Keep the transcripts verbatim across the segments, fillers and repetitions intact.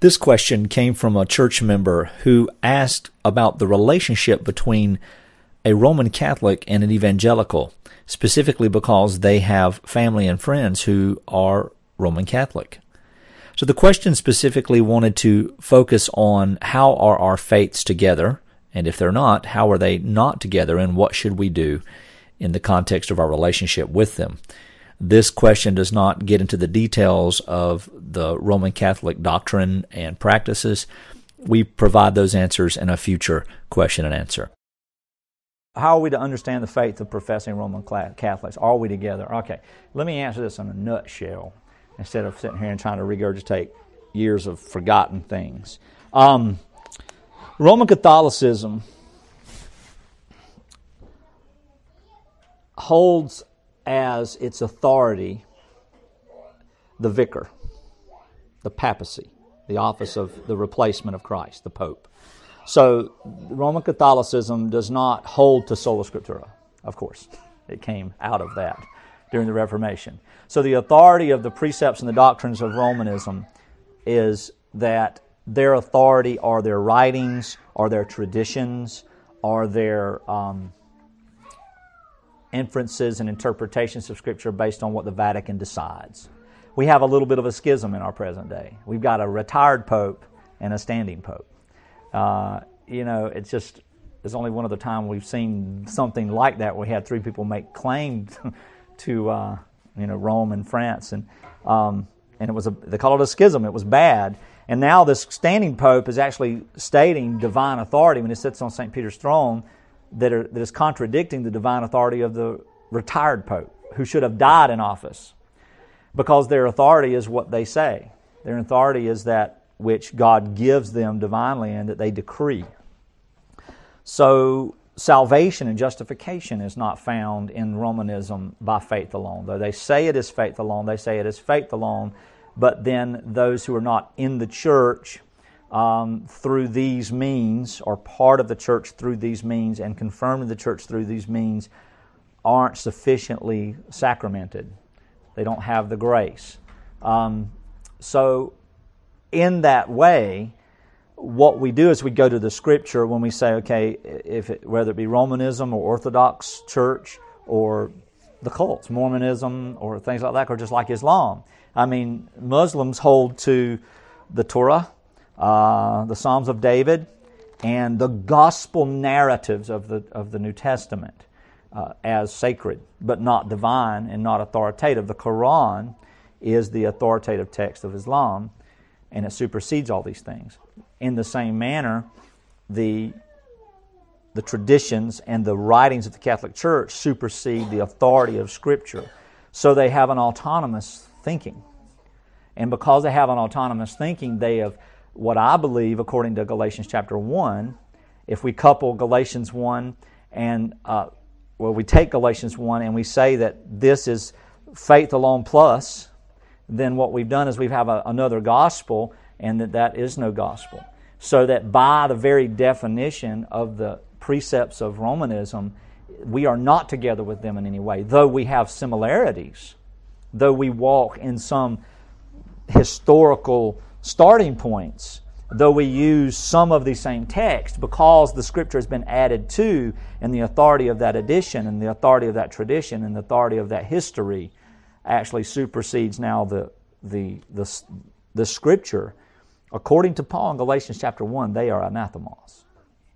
This question came from a church member who asked about the relationship between a Roman Catholic and an evangelical, specifically because they have family and friends who are Roman Catholic. So the question specifically wanted to focus on how are our faiths together, and if they're not, how are they not together, and what should we do in the context of our relationship with them. This question does not get into the details of the Roman Catholic doctrine and practices. We provide those answers in a future question and answer. How are we to understand the faith of professing Roman Catholics? Are we together? Okay, let me answer this in a nutshell instead of sitting here and trying to regurgitate years of forgotten things. Um, Roman Catholicism holds as its authority the vicar, the papacy, the office of the replacement of Christ, the Pope. So Roman Catholicism does not hold to sola scriptura, of course. It came out of that during the Reformation. So the authority of the precepts and the doctrines of Romanism is that their authority are their writings, are their traditions, are their um, inferences and interpretations of Scripture based on what the Vatican decides. We have a little bit of a schism in our present day. We've got a retired pope and a standing pope. Uh, you know, it's just, it's only one other time we've seen something like that where we had three people make claim to, uh, you know, Rome and France. And um, and it was a, they call it a schism. It was bad. And now this standing pope is actually stating divine authority when he sits on Saint Peter's throne that, are, that is contradicting the divine authority of the retired pope who should have died in office, because their authority is what they say. Their authority is that which God gives them divinely and that they decree. So salvation and justification is not found in Romanism by faith alone. Though they say it is faith alone, they say it is faith alone, but then those who are not in the church um, through these means, or part of the church through these means, and confirmed in the church through these means, aren't sufficiently sacramented. They don't have the grace. Um, so in that way, what we do is we go to the Scripture when we say, okay, if it, whether it be Romanism or Orthodox Church or the cults, Mormonism or things like that, or just like Islam. I mean, Muslims hold to the Torah, uh, the Psalms of David, and the gospel narratives of the of the New Testament uh, as sacred, but not divine and not authoritative. The Quran is the authoritative text of Islam, and it supersedes all these things. In the same manner, the the traditions and the writings of the Catholic Church supersede the authority of Scripture. So they have an autonomous thinking. And because they have an autonomous thinking, they have, what I believe, according to Galatians chapter one, if we couple Galatians one and, uh, well, we take Galatians one and we say that this is faith alone plus, then what we've done is we have a, another gospel, and that that is no gospel. So that by the very definition of the precepts of Romanism, we are not together with them in any way, though we have similarities, though we walk in some historical starting points, though we use some of the same text, because the Scripture has been added to, and the authority of that addition and the authority of that tradition and the authority of that history actually supersedes now the the the, the Scripture. According to Paul in Galatians chapter one, they are anathemos.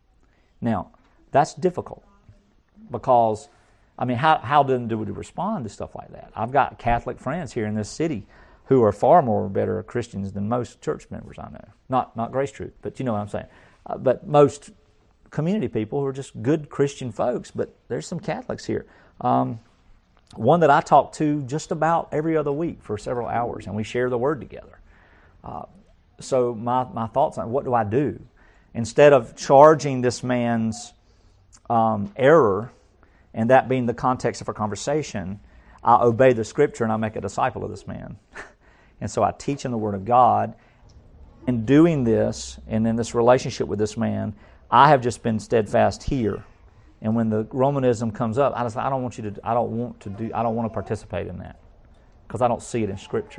Now, that's difficult because, I mean, how how then do we respond to stuff like that? I've got Catholic friends here in this city who are far more better Christians than most church members I know. Not not Grace Truth, but you know what I'm saying. Uh, but most community people who are just good Christian folks, but there's some Catholics here. Um, one that I talk to just about every other week for several hours, and we share the Word together. Uh, so my, my thoughts on what do I do? Instead of charging this man's um, error, and that being the context of our conversation, I obey the Scripture and I make a disciple of this man. And so I teach him the Word of God. In doing this, and in this relationship with this man, I have just been steadfast here. And when the Romanism comes up, I just I don't want you to I don't want to do I don't want to participate in that, because I don't see it in Scripture.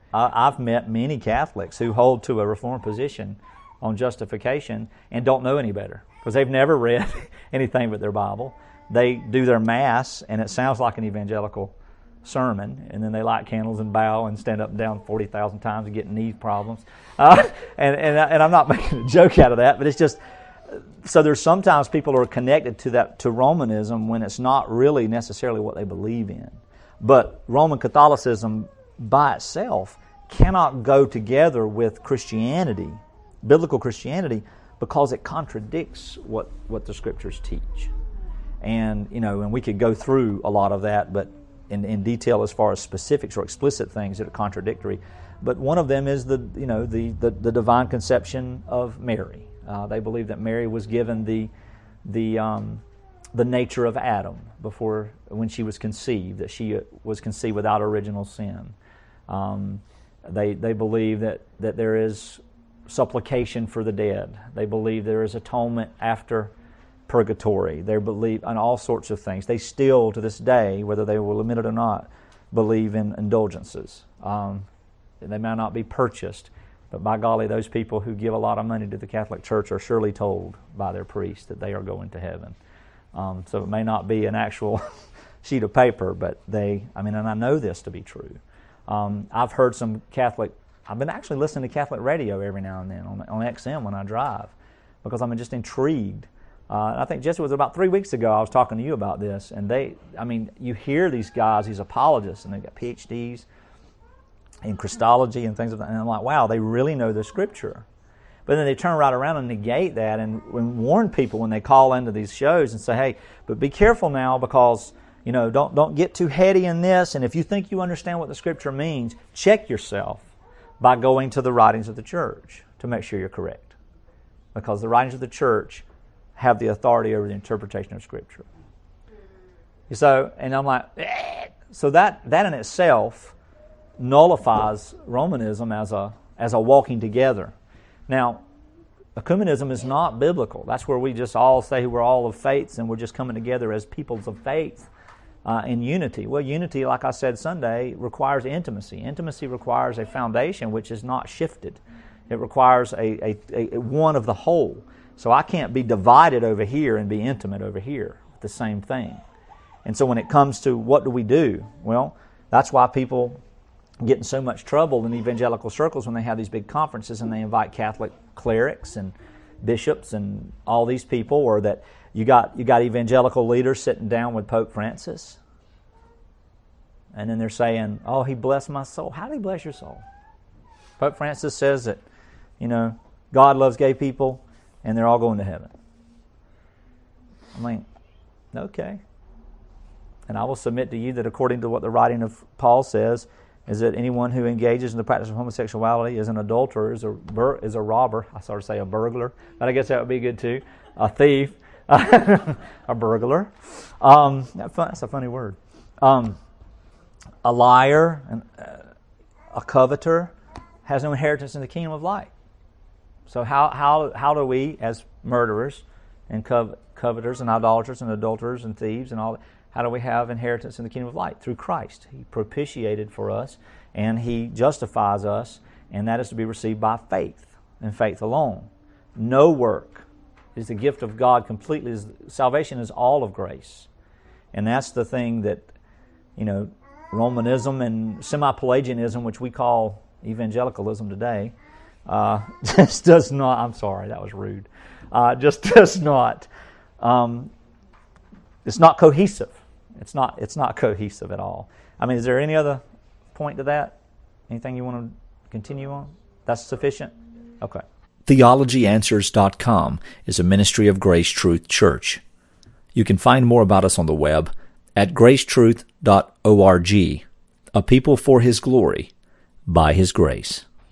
I, I've met many Catholics who hold to a Reformed position on justification and don't know any better because they've never read anything but their Bible. They do their Mass, and it sounds like an evangelical sermon, and then they light candles and bow and stand up and down forty thousand times and get knee problems. Uh, and, and, and I'm not making a joke out of that, but it's just, so there's sometimes people who are connected to that, to Romanism when it's not really necessarily what they believe in. But Roman Catholicism by itself cannot go together with Christianity, biblical Christianity, because it contradicts what, what the Scriptures teach. And, you know, and we could go through a lot of that, but in, in detail as far as specifics or explicit things that are contradictory. But one of them is the, you know, the, the, the divine conception of Mary. Uh, they believe that Mary was given the, the, um, the nature of Adam before, when she was conceived, that she was conceived without original sin. Um, they, they believe that, that there is supplication for the dead. They believe there is atonement after purgatory. They believe in all sorts of things. They still, to this day, whether they will admit it or not, believe in indulgences. Um, they may not be purchased, but by golly, those people who give a lot of money to the Catholic Church are surely told by their priest that they are going to heaven. Um, so it may not be an actual sheet of paper, but they, I mean, and I know this to be true. Um, I've heard some Catholic, I've been actually listening to Catholic radio every now and then on, on X M when I drive, because I'm just intrigued. Uh, I think just it was about three weeks ago I was talking to you about this, and they, I mean, you hear these guys, these apologists, and they've got P H Ds in Christology and things like that, and I'm like, wow, they really know the Scripture. But then they turn right around and negate that and, and warn people when they call into these shows and say, hey, but be careful now because, you know, don't don't get too heady in this, and if you think you understand what the Scripture means, check yourself by going to the writings of the Church to make sure you're correct. Because the writings of the Church have the authority over the interpretation of Scripture. So, and I'm like, eh. So that that in itself nullifies Romanism as a as a walking together. Now, ecumenism is not biblical. That's where we just all say we're all of faiths and we're just coming together as peoples of faith uh, in unity. Well, unity, like I said Sunday, requires intimacy. Intimacy requires a foundation which is not shifted. It requires a, a, a one of the whole. So I can't be divided over here and be intimate over here with the same thing. And so when it comes to what do we do? Well, that's why people get in so much trouble in evangelical circles when they have these big conferences and they invite Catholic clerics and bishops and all these people, or that you got you got evangelical leaders sitting down with Pope Francis. And then they're saying, oh, he blessed my soul. How did he bless your soul? Pope Francis says that, you know, God loves gay people, and they're all going to heaven. I mean, okay. And I will submit to you that according to what the writing of Paul says, is that anyone who engages in the practice of homosexuality is an adulterer, is a bur- is a robber. I sort of say a burglar, but I guess that would be good too. A thief, a burglar. Um, that's a funny word. Um, a liar, and uh, a coveter has no inheritance in the kingdom of light. So how how how do we, as murderers and cov- coveters and idolaters and adulterers and thieves and all that, how do we have inheritance in the kingdom of light? Through Christ. He propitiated for us, and He justifies us, and that is to be received by faith, and faith alone. No work. It is the gift of God completely. Salvation is all of grace. And that's the thing that, you know, Romanism and semi-Pelagianism, which we call evangelicalism today, uh, just does not, I'm sorry, that was rude, uh, just does not, um, it's not cohesive. It's not It's not cohesive at all. I mean, is there any other point to that? Anything you want to continue on? That's sufficient? Okay. theology answers dot com is a ministry of Grace Truth Church. You can find more about us on the web at grace truth dot org. A people for His glory, by His grace.